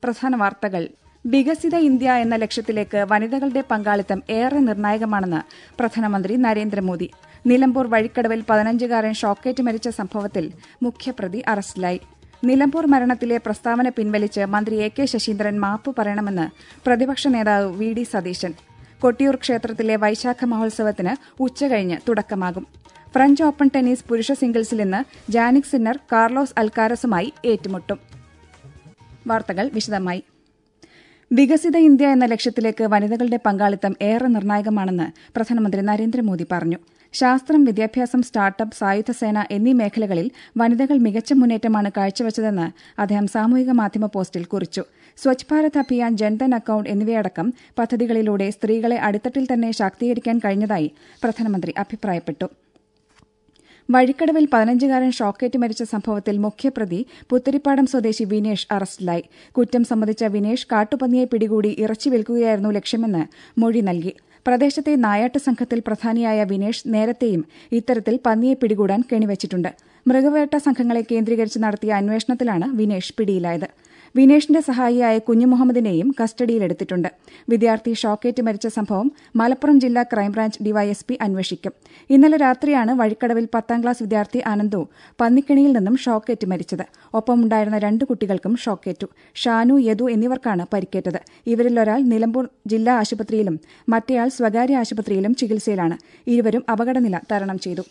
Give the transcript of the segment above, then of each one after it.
പ്രധാന വാർത്തകൾ. വികസിത ഇന്ത്യ എന്ന ലക്ഷ്യത്തിലേക്ക് വനിതകളുടെ പങ്കാളിത്തം ഏറെ നിർണായകമാണെന്ന് പ്രധാനമന്ത്രി നരേന്ദ്രമോദി. നിലമ്പൂർ വഴിക്കടവിൽ 15-കാരൻ ഷോക്കേറ്റ് മരിച്ച സംഭവത്തിൽ മുഖ്യപ്രതി അറസ്റ്റിലായി. നിലമ്പൂർ മരണത്തിലെ പ്രസ്താവന പിൻവലിച്ച് മന്ത്രി എ കെ ശശീന്ദ്രൻ മാപ്പ് പറയണമെന്ന് പ്രതിപക്ഷ നേതാവ് വി ഡി സതീശൻ. കൊട്ടിയൂർ ക്ഷേത്രത്തിലെ വൈശാഖ മഹോത്സവത്തിന് ഉച്ചകഴിഞ്ഞ് തുടക്കമാകും. ഫ്രഞ്ച് ഓപ്പൺ ടെന്നീസ് പുരുഷ സിംഗിൾസിൽ ഇന്ന് ജാനിക് സിന്നർ കാർലോസ് അൽക്കാരസുമായി ഏറ്റുമുട്ടും. വാർത്തകൾ വിശദമായി. വികസിത ഇന്ത്യ എന്ന ലക്ഷ്യത്തിലേക്ക് വനിതകളുടെ പങ്കാളിത്തം ഏറെ നിർണായകമാണെന്ന് പ്രധാനമന്ത്രി നരേന്ദ്രമോദി പറഞ്ഞു. ശാസ്ത്രം, വിദ്യാഭ്യാസം, സ്റ്റാർട്ടപ്പ്, സായുധസേന എന്നീ മേഖലകളിൽ വനിതകൾ മികച്ച മുന്നേറ്റമാണ് കാഴ്ചവച്ചതെന്ന് അദ്ദേഹം സാമൂഹിക മാധ്യമ പോസ്റ്റിൽ കുറിച്ചു. സ്വച്ഛ് ഭാരത് അഭിയാൻ, ജൻധൻ അക്കൌണ്ട് എന്നിവയടക്കം പദ്ധതികളിലൂടെ സ്ത്രീകളെ അടിത്തട്ടിൽ തന്നെ ശാക്തീകരിക്കാൻ കഴിഞ്ഞതായി പ്രധാനമന്ത്രി അഭിപ്രായപ്പെട്ടു. വഴിക്കടവിൽ 15-കാരൻ ഷോക്കേറ്റ് മരിച്ച സംഭവത്തിൽ മുഖ്യപ്രതി പുത്തരിപ്പാടം സ്വദേശി വിനേഷ് അറസ്റ്റിലായി. കുറ്റം സമ്മതിച്ച വിനേഷ് കാട്ടുപന്നിയെ പിടികൂടി ഇറച്ചി വിൽക്കുകയായിരുന്നു ലക്ഷ്യമെന്ന് മൊഴി നൽകി. പ്രദേശത്തെ നായാട്ട് സംഘത്തിൽ പ്രധാനിയായ വിനേഷ് നേരത്തെയും ഇത്തരത്തിൽ പന്നിയെ പിടികൂടാൻ കെണിവച്ചിട്ടുണ്ട്. മൃഗവേട്ട സംഘങ്ങളെ കേന്ദ്രീകരിച്ച് നടത്തിയ അന്വേഷണത്തിലാണ് വിനേഷ് പിടിയിലായത്. വിനേഷിന്റെ സഹായിയായ കുഞ്ഞുമുഹമ്മദിനെയും കസ്റ്റഡിയിലെടുത്തിട്ടുണ്ട്. വിദ്യാർത്ഥി ഷോക്കേറ്റ് മരിച്ച സംഭവം മലപ്പുറം ജില്ലാ ക്രൈംബ്രാഞ്ച് ഡിവൈഎസ്പി അന്വേഷിക്കും. ഇന്നലെ രാത്രിയാണ് വഴിക്കടവിൽ 10ാം ക്ലാസ് വിദ്യാർത്ഥി അനന്തു പന്നിക്കണിയിൽ നിന്നും ഷോക്കേറ്റ് മരിച്ചത്. ഒപ്പമുണ്ടായിരുന്ന 2 കുട്ടികൾക്കും ഷോക്കേറ്റു. ഷാനു, യദു എന്നിവർക്കാണ് പരിക്കേറ്റത്. ഇവരിൽ ഒരാൾ നിലമ്പൂർ ജില്ലാ ആശുപത്രിയിലും മറ്റേയാൾ സ്വകാര്യ ആശുപത്രിയിലും ചികിത്സയിലാണ്. ഇരുവരും അപകടനില തരണം ചെയ്തു.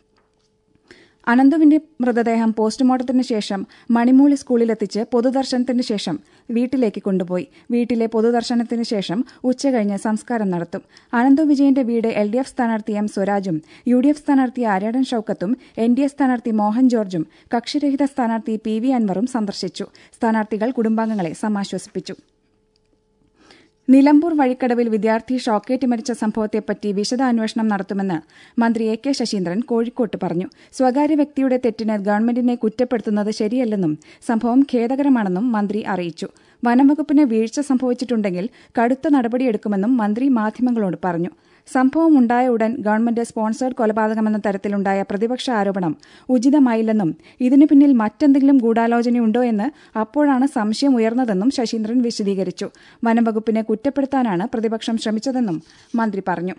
അനന്തുവിന്റെ മൃതദേഹം പോസ്റ്റ്മോർട്ടത്തിന് ശേഷം മണിമൂളി സ്കൂളിലെത്തിച്ച് പൊതുദർശനത്തിന് ശേഷം വീട്ടിലേക്ക് കൊണ്ടുപോയി. വീട്ടിലെ പൊതുദർശനത്തിന് ശേഷം ഉച്ചകഴിഞ്ഞ് സംസ്കാരം നടത്തും. അനന്തു വിജയന്റെ വീട് LDF സ്ഥാനാർത്ഥി എം സ്വരാജും UDF സ്ഥാനാർത്ഥി ആര്യാടൻ ഷൌക്കത്തും NDA സ്ഥാനാർത്ഥി മോഹൻ ജോർജും കക്ഷിരഹിത സ്ഥാനാർത്ഥി PV അൻവറും സന്ദർശിച്ചു. സ്ഥാനാർത്ഥികൾ കുടുംബാംഗങ്ങളെ സമാശ്വസിപ്പിച്ചു. നിലമ്പൂർ വഴിക്കടവിൽ വിദ്യാർത്ഥി ഷോക്കേറ്റ് മരിച്ച സംഭവത്തെപ്പറ്റി വിശദാന്വേഷണം നടത്തുമെന്ന് മന്ത്രി എ കെ ശശീന്ദ്രൻ കോഴിക്കോട്ട് പറഞ്ഞു. സ്വകാര്യ വ്യക്തിയുടെ തെറ്റിന് ഗവൺമെന്റിനെ കുറ്റപ്പെടുത്തുന്നത് ശരിയല്ലെന്നും സംഭവം ഖേദകരമാണെന്നും മന്ത്രി അറിയിച്ചു. വനംവകുപ്പിന് വീഴ്ച സംഭവിച്ചിട്ടുണ്ടെങ്കിൽ കടുത്ത നടപടിയെടുക്കുമെന്നും മന്ത്രി മാധ്യമങ്ങളോട് പറഞ്ഞു. സംഭവം ഉണ്ടായ ഉടൻ ഗവൺമെന്റ് സ്പോൺസേഡ് കൊലപാതകമെന്ന തരത്തിലുണ്ടായ പ്രതിപക്ഷ ആരോപണം ഉചിതമായില്ലെന്നും ഇതിനു പിന്നിൽ മറ്റെന്തെങ്കിലും ഗൂഢാലോചനയുണ്ടോ എന്ന് അപ്പോഴാണ് സംശയം ഉയർന്നതെന്നും ശശീന്ദ്രൻ വിശദീകരിച്ചു. വനംവകുപ്പിനെ കുറ്റപ്പെടുത്താനാണ് പ്രതിപക്ഷം ശ്രമിച്ചതെന്നും മന്ത്രി പറഞ്ഞു.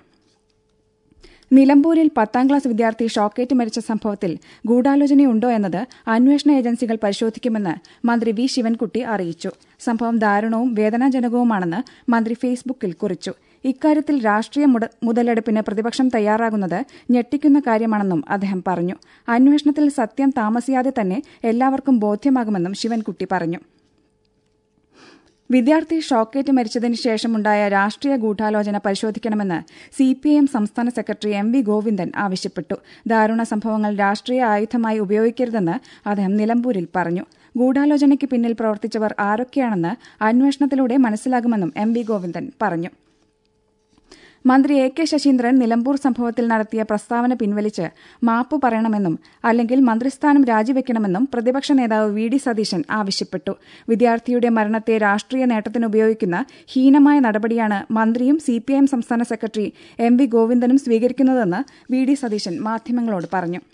നിലമ്പൂരിൽ 10ാം ക്ലാസ് വിദ്യാർത്ഥി ഷോക്കേറ്റ് മരിച്ച സംഭവത്തിൽ ഗൂഢാലോചനയുണ്ടോ എന്നത് അന്വേഷണ ഏജൻസികൾ പരിശോധിക്കുമെന്ന് മന്ത്രി വി ശിവൻകുട്ടി അറിയിച്ചു. സംഭവം ദാരുണവും വേദനാജനകവുമാണെന്ന് മന്ത്രി ഫേസ്ബുക്കിൽ കുറിച്ചു. ഇക്കാര്യത്തിൽ രാഷ്ട്രീയ മുതലെടുപ്പിന് പ്രതിപക്ഷം തയ്യാറാകുന്നത് ഞെട്ടിക്കുന്ന കാര്യമാണെന്നും അദ്ദേഹം പറഞ്ഞു. അന്വേഷണത്തിൽ സത്യം താമസിയാതെ തന്നെ എല്ലാവർക്കും ബോധ്യമാകുമെന്നും ശിവൻകുട്ടി പറഞ്ഞു. വിദ്യാർത്ഥി ഷോക്കേറ്റ് മരിച്ചതിന് ശേഷമുണ്ടായ രാഷ്ട്രീയ ഗൂഢാലോചന പരിശോധിക്കണമെന്ന് CPIM സംസ്ഥാന സെക്രട്ടറി MV ഗോവിന്ദൻ ആവശ്യപ്പെട്ടു. ദാരുണ സംഭവങ്ങൾ രാഷ്ട്രീയ ആയുധമായി ഉപയോഗിക്കരുതെന്ന് അദ്ദേഹം നിലമ്പൂരിൽ പറഞ്ഞു. ഗൂഢാലോചനയ്ക്ക് പിന്നിൽ പ്രവർത്തിച്ചവർ ആരൊക്കെയാണെന്ന് അന്വേഷണത്തിലൂടെ മനസ്സിലാകുമെന്നും MV ഗോവിന്ദൻ പറഞ്ഞു. മന്ത്രി എ കെ ശശീന്ദ്രൻ നിലമ്പൂർ സംഭവത്തിൽ നടത്തിയ പ്രസ്താവന പിൻവലിച്ച് മാപ്പ് പറയണമെന്നും അല്ലെങ്കിൽ മന്ത്രിസ്ഥാനം രാജിവെക്കണമെന്നും പ്രതിപക്ഷ നേതാവ് വി ഡി സതീശൻ ആവശ്യപ്പെട്ടു. വിദ്യാർത്ഥിയുടെ മരണത്തെ രാഷ്ട്രീയ നേട്ടത്തിനുപയോഗിക്കുന്ന ഹീനമായ നടപടിയാണ് മന്ത്രിയും CPIM സംസ്ഥാന സെക്രട്ടറി MV ഗോവിന്ദനും സ്വീകരിക്കുന്നതെന്ന് വി ഡി സതീശൻ മാധ്യമങ്ങളോട് പറഞ്ഞു.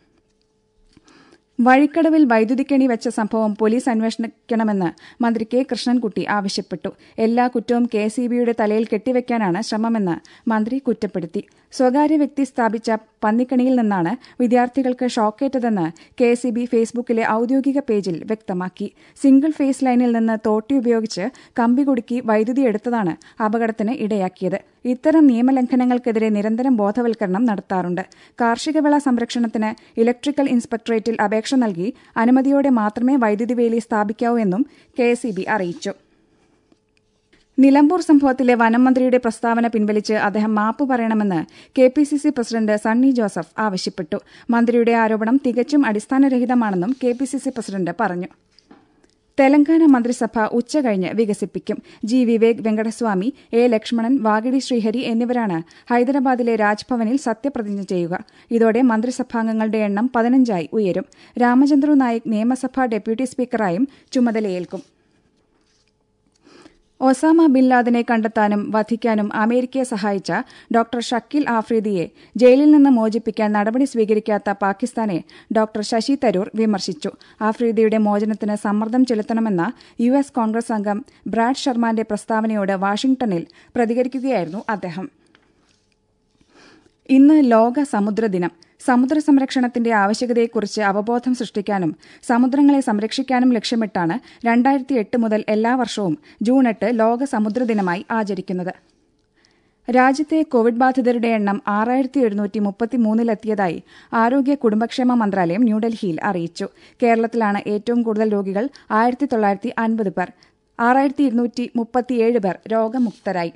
വഴിക്കടവിൽ വൈദ്യുതിക്കണി വെച്ച സംഭവം പോലീസ് അന്വേഷിക്കണമെന്ന് മന്ത്രി കെ കൃഷ്ണൻകുട്ടി ആവശ്യപ്പെട്ടു. എല്ലാ കുറ്റവും KCBയുടെ തലയിൽ കെട്ടിവെക്കാനാണ് ശ്രമമെന്ന് മന്ത്രി കുറ്റപ്പെടുത്തി. സ്വകാര്യ വ്യക്തി സ്ഥാപിച്ച പന്നിക്കണിയിൽ നിന്നാണ് വിദ്യാർത്ഥികൾക്ക് ഷോക്കേറ്റതെന്ന് KCB ഫേസ്ബുക്കിലെ ഔദ്യോഗിക പേജിൽ വ്യക്തമാക്കി. സിംഗിൾ ഫേസ് ലൈനിൽ നിന്ന് തോട്ടി ഉപയോഗിച്ച് കമ്പി കുടുക്കി വൈദ്യുതി എടുത്തതാണ് അപകടത്തിന് ഇടയാക്കിയത്. ഇത്തരം നിയമലംഘനങ്ങൾക്കെതിരെ നിരന്തരം ബോധവൽക്കരണം നടത്താറുണ്ട്. കാർഷിക വിള സംരക്ഷണത്തിന് ഇലക്ട്രിക്കൽ ഇൻസ്പെക്ടറേറ്റിൽ അപേക്ഷ നൽകി അനുമതിയോടെ മാത്രമേ വൈദ്യുതി വേലി സ്ഥാപിക്കാവൂ എന്നും KCB അറിയിച്ചു. നിലമ്പൂർ സംഭവത്തിലെ വനം മന്ത്രിയുടെ പ്രസ്താവന പിൻവലിച്ച് അദ്ദേഹം മാപ്പ് പറയണമെന്ന് KPCC പ്രസിഡന്റ് സണ്ണി ജോസഫ് ആവശ്യപ്പെട്ടു. മന്ത്രിയുടെ ആരോപണം തികച്ചും അടിസ്ഥാനരഹിതമാണെന്നും KPCC പ്രസിഡന്റ് പറഞ്ഞു. തെലങ്കാന മന്ത്രിസഭ ഉച്ചകഴിഞ്ഞ് വികസിപ്പിക്കും. G. വിവേക് വെങ്കടസ്വാമി, A. ലക്ഷ്മണൻ, വാഗിടി ശ്രീഹരി എന്നിവരാണ് ഹൈദരാബാദിലെ രാജ്ഭവനിൽ സത്യപ്രതിജ്ഞ ചെയ്യുക. ഇതോടെ മന്ത്രിസഭാംഗങ്ങളുടെ എണ്ണം 15 ഉയരും. രാമചന്ദ്രു നായിക് നിയമസഭാ ഡെപ്യൂട്ടി സ്പീക്കറായും ചുമതലയേൽക്കും. ഒസാമ ബിൻ ലാദനെ കണ്ടെത്താനും വധിക്കാനും അമേരിക്കയെ സഹായിച്ച ഡോക്ടർ ഷക്കീൽ ആഫ്രീദിയെ ജയിലിൽ നിന്ന് മോചിപ്പിക്കാൻ നടപടി സ്വീകരിക്കാത്ത പാകിസ്ഥാനെ ഡോക്ടർ ശശി തരൂർ വിമർശിച്ചു. ആഫ്രീദിയുടെ മോചനത്തിന് സമ്മർദ്ദം ചെലുത്തണമെന്ന യുഎസ് കോൺഗ്രസ് അംഗം ബ്രാഡ് ഷെർമാന്റെ പ്രസ്താവനയോട് വാഷിംഗ്ടണിൽ പ്രതികരിക്കുകയായിരുന്നു അദ്ദേഹം. ഇന്ന് ലോക സമുദ്ര ദിനം. സമുദ്ര സംരക്ഷണത്തിന്റെ ആവശ്യകതയെക്കുറിച്ച് അവബോധം സൃഷ്ടിക്കാനും സമുദ്രങ്ങളെ സംരക്ഷിക്കാനും ലക്ഷ്യമിട്ടാണ് 2008 മുതൽ എല്ലാ വർഷവും ജൂൺ 8 ലോക സമുദ്ര ദിനമായി ആചരിക്കുന്നത്. രാജ്യത്തെ കോവിഡ് ബാധിതരുടെ എണ്ണം 6733-ലെത്തിയതായി ആരോഗ്യ കുടുംബക്ഷേമ മന്ത്രാലയം ന്യൂഡൽഹിയിൽ അറിയിച്ചു. കേരളത്തിലാണ് ഏറ്റവും കൂടുതൽ രോഗികൾ 1950 പേർ. 6237 പേർ രോഗമുക്തരായി.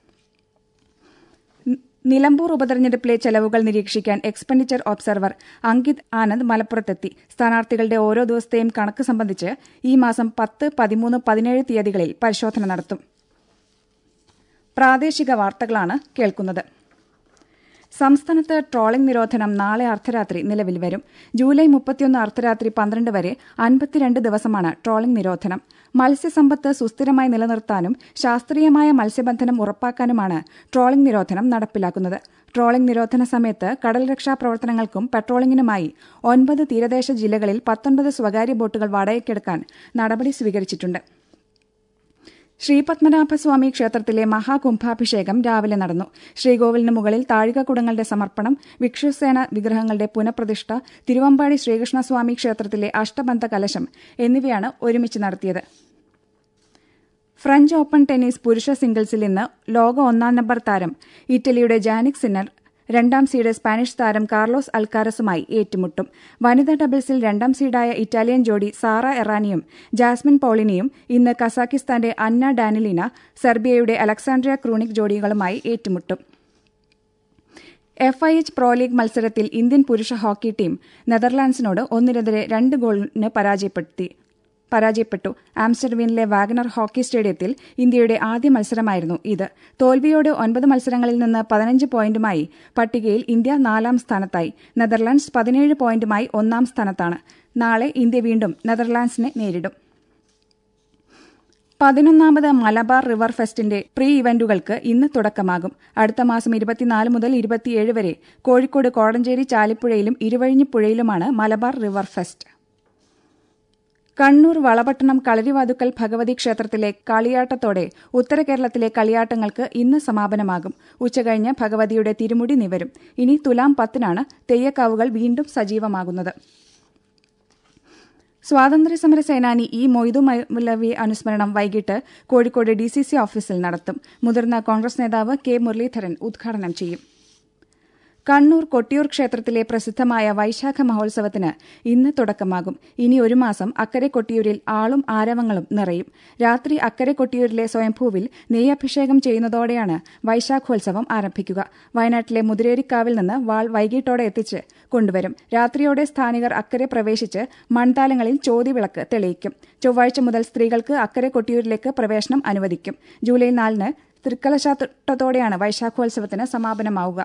നിലമ്പൂർ ഉപതെരഞ്ഞെടുപ്പിലെ ചെലവുകൾ നിരീക്ഷിക്കാൻ എക്സ്പെൻഡിച്ചർ ഒബ്സർവർ അങ്കിത് ആനന്ദ് മലപ്പുറത്തെത്തി. സ്ഥാനാർത്ഥികളുടെ ഓരോ ദിവസത്തെയും കണക്ക് സംബന്ധിച്ച് ഈ മാസം 10, 13, 17 തീയതികളിൽ പരിശോധന നടത്തും. പ്രാദേശിക വാർത്തകളാണ് കേൾക്കുന്നത്. സംസ്ഥാനത്ത് ട്രോളിംഗ് നിരോധനം നാളെ അർദ്ധരാത്രി നിലവിൽ വരും. ജൂലൈ 31 അർദ്ധരാത്രി 12 വരെ 52 ദിവസമാണ് ട്രോളിംഗ് നിരോധനം. മത്സ്യസമ്പത്ത് സുസ്ഥിരമായി നിലനിർത്താനും ശാസ്ത്രീയമായ മത്സ്യബന്ധനം ഉറപ്പാക്കാനുമാണ് ട്രോളിംഗ് നിരോധനം നടപ്പിലാക്കുന്നത്. ട്രോളിംഗ് നിരോധന സമയത്ത് കടൽ രക്ഷാ പ്രവർത്തനങ്ങൾക്കും പെട്രോളിംഗിനുമായി 9 തീരദേശ ജില്ലകളിൽ 19 സ്വകാര്യ ബോട്ടുകൾ വാടകയ്ക്കെടുക്കാൻ നടപടി സ്വീകരിച്ചിട്ടുണ്ട്. ശ്രീപത്മനാഭസ്വാമി ക്ഷേത്രത്തിലെ മഹാകുംഭാഭിഷേകം രാവിലെ നടന്നു. ശ്രീകോവിലിന് മുകളിൽ താഴികക്കുടങ്ങളുടെ സമർപ്പണം, വിക്ഷുസേന വിഗ്രഹങ്ങളുടെ പുനഃപ്രതിഷ്ഠ, തിരുവമ്പാടി ശ്രീകൃഷ്ണസ്വാമി ക്ഷേത്രത്തിലെ അഷ്ടബന്ധ കലശം എന്നിവയാണ് ഒരുമിച്ച് നടത്തിയത്. ഫ്രഞ്ച് ഓപ്പൺ ടെന്നീസ് പുരുഷ സിംഗിൾസിൽ ഇന്ന് ലോക 1-ാം നമ്പർ താരം ഇറ്റലിയുടെ ജാനിക് സിന്നർ 2-ാം സീഡ് സ്പാനിഷ് താരം കാർലോസ് അൽക്കാരസുമായി ഏറ്റുമുട്ടും. വനിതാ ഡബിൾസിൽ 2-ാം സീഡായ ഇറ്റാലിയൻ ജോഡി സാറ എറാനിയും ജാസ്മിൻ പൌളിനിയും ഇന്ന് കസാക്കിസ്ഥാന്റെ അന്ന ഡാനിലിന, സെർബിയയുടെ അലക്സാൻഡ്രിയ ക്രൂണിക് ജോഡികളുമായി ഏറ്റുമുട്ടും. FIH പ്രോ ലീഗ് മത്സരത്തിൽ ഇന്ത്യൻ പുരുഷ ഹോക്കി ടീം നെതർലാൻഡ്സിനോട് 1-2 ഗോളിന് പരാജയപ്പെട്ടു. ആംസ്റ്റർഡീനിലെ വാഗനർ ഹോക്കി സ്റ്റേഡിയത്തിൽ ഇന്ത്യയുടെ ആദ്യ മത്സരമായിരുന്നു ഇത്. തോൽവിയോടെ 9 മത്സരങ്ങളിൽ നിന്ന് 15 പോയിന്റുമായി പട്ടികയിൽ ഇന്ത്യ 4-ാം സ്ഥാനത്തായി. നെതർലാൻഡ്സ് 17 പോയിന്റുമായി 1-ാം സ്ഥാനത്താണ്. നാളെ ഇന്ത്യ വീണ്ടും നെതർലാൻഡ്സിനെ നേരിടും. 11ാമത് മലബാർ റിവർ ഫെസ്റ്റിന്റെ പ്രീ ഇവന്റുകൾക്ക് ഇന്ന് തുടക്കമാകും. അടുത്ത മാസം 24 മുതൽ 27 വരെ കോഴിക്കോട് കോടഞ്ചേരി ചാലിപ്പുഴയിലും ഇരുവഴിഞ്ഞിപ്പുഴയിലുമാണ് മലബാർ റിവർ ഫെസ്റ്റ്. കണ്ണൂർ വളപട്ടണം കളരിവാതുക്കൽ ഭഗവതി ക്ഷേത്രത്തിലെ കളിയാട്ടത്തോടെ ഉത്തര കേരളത്തിലെ കളിയാട്ടങ്ങൾക്ക് ഇന്ന് സമാപനമാകും. ഉച്ചകഴിഞ്ഞ് ഭഗവതിയുടെ തിരുമുടി നിവരും. ഇനി തുലാം 10-നാണ് തെയ്യക്കാവുകൾ വീണ്ടും സജീവമാകുന്നത്. സ്വാതന്ത്ര്യസമര സേനാനി മൊയ്തു മൗലവി അനുസ്മരണം വൈകിട്ട് കോഴിക്കോട് DCC ഓഫീസിൽ നടത്തും. മുതിർന്ന കോൺഗ്രസ് നേതാവ് K മുരളീധരൻ ഉദ്ഘാടനം ചെയ്യും. കണ്ണൂർ കൊട്ടിയൂർ ക്ഷേത്രത്തിലെ പ്രസിദ്ധമായ വൈശാഖ മഹോത്സവത്തിന് ഇന്ന് തുടക്കമാകും. ഇനി ഒരു മാസം അക്കരെ കൊട്ടിയൂരിൽ ആളും ആരവങ്ങളും നിറയും. രാത്രി അക്കരെ കൊട്ടിയൂരിലെ സ്വയംഭൂവിൽ നെയ്യഭിഷേകം ചെയ്യുന്നതോടെയാണ് വൈശാഖോത്സവം ആരംഭിക്കുക. വയനാട്ടിലെ മുതിരേരിക്കാവിൽ നിന്ന് വാൾ വൈകിട്ടോടെ എത്തിച്ച് കൊണ്ടുവരും. രാത്രിയോടെ സ്ഥാനികർ അക്കരെ പ്രവേശിച്ച് മൺതാലങ്ങളിൽ ചോതിവിളക്ക് തെളിയിക്കും. ചൊവ്വാഴ്ച മുതൽ സ്ത്രീകൾക്ക് അക്കരെ കൊട്ടിയൂരിലേക്ക് പ്രവേശനം അനുവദിക്കും. ജൂലൈ 4-ന് തൃക്കലശാട്ടത്തോടെയാണ് വൈശാഖോത്സവത്തിന് സമാപനമാവുക.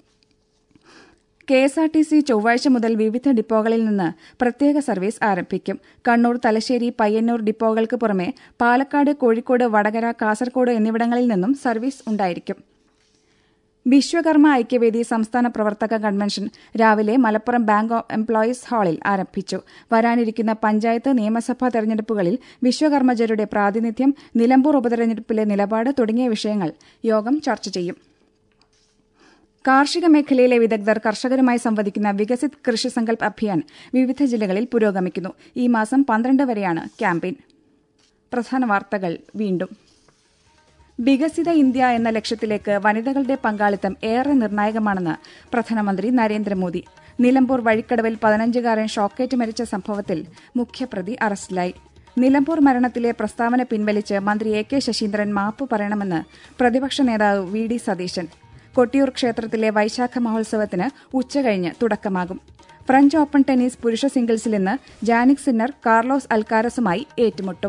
KSRTC ചൊവ്വാഴ്ച മുതൽ വിവിധ ഡിപ്പോകളിൽ നിന്ന് പ്രത്യേക സർവീസ് ആരംഭിക്കും. കണ്ണൂർ, തലശ്ശേരി, പയ്യന്നൂർ ഡിപ്പോകൾക്ക് പുറമെ പാലക്കാട്, കോഴിക്കോട്, വടകര, കാസർകോട് എന്നിവിടങ്ങളിൽ നിന്നും സർവീസ് ഉണ്ടായിരിക്കും. വിശ്വകർമ്മ ഐക്യവേദി സംസ്ഥാന പ്രവർത്തക കൺവെൻഷൻ രാവിലെ മലപ്പുറം ബാങ്ക് എംപ്ലോയീസ് ഹാളിൽ ആരംഭിച്ചു. വരാനിരിക്കുന്ന പഞ്ചായത്ത്, നിയമസഭാ തെരഞ്ഞെടുപ്പുകളിൽ വിശ്വകർമ്മജരുടെ പ്രാതിനിധ്യം, നിലമ്പൂർ ഉപതെരഞ്ഞെടുപ്പിലെ നിലപാട് തുടങ്ങിയ വിഷയങ്ങൾ യോഗം ചർച്ച ചെയ്യും. കാർഷിക മേഖലയിലെ വിദഗ്ധർ കർഷകരുമായി സംവദിക്കുന്ന വികസിത് കൃഷി സങ്കൽപ് അഭിയാൻ വിവിധ ജില്ലകളിൽ പുരോഗമിക്കുന്നു. ഈ മാസം 12 വരെയാണ് ക്യാമ്പയിൻ. പ്രധാന വാർത്തകൾ വീണ്ടും. വികസിത ഇന്ത്യ എന്ന ലക്ഷ്യത്തിലേക്ക് വനിതകളുടെ പങ്കാളിത്തം ഏറെ നിർണായകമാണെന്ന് പ്രധാനമന്ത്രി നരേന്ദ്രമോദി. നിലമ്പൂർ വഴിക്കടവിൽ 15-കാരൻ ഷോക്കേറ്റ് മരിച്ച സംഭവത്തിൽ മുഖ്യപ്രതി അറസ്റ്റിലായി. നിലമ്പൂർ മരണത്തിലെ പ്രസ്താവന പിൻവലിച്ച് മന്ത്രി AK ശശീന്ദ്രൻ മാപ്പ് പറയണമെന്ന് പ്രതിപക്ഷ നേതാവ് VD സതീശൻ. കൊട്ടിയൂർ ക്ഷേത്രത്തിലെ വൈശാഖ മഹോത്സവത്തിന് ഉച്ചകഴിഞ്ഞ് തുടക്കമാകും. ഫ്രഞ്ച് ഓപ്പൺ ടെന്നീസ് പുരുഷ സിംഗിൾസിൽ ഇന്ന് ജാനിക് സിന്നർ കാർലോസ് അൽക്കാരസുമായി ഏറ്റുമുട്ടും.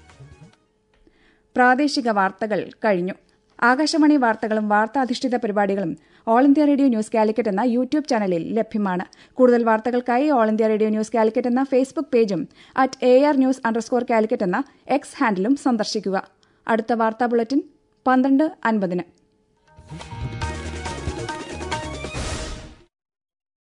പ്രാദേശിക വാർത്തകൾ കഴിഞ്ഞു. ആകാശവാണി വാർത്തകളും വാർത്താധിഷ്ഠിത പരിപാടികളും all India radio news Calicut എന്ന യൂട്യൂബ് ചാനലിൽ ലഭ്യമാണ്. കൂടുതൽ വാർത്തകൾക്കായി all India radio news Calicut എന്ന ഫേസ്ബുക്ക് പേജും @AR News_Calicate എന്ന X ഹാൻഡിലും സന്ദർശിക്കുക. അടുത്ത വാർത്താ ബുള്ളറ്റിൻ 12:50.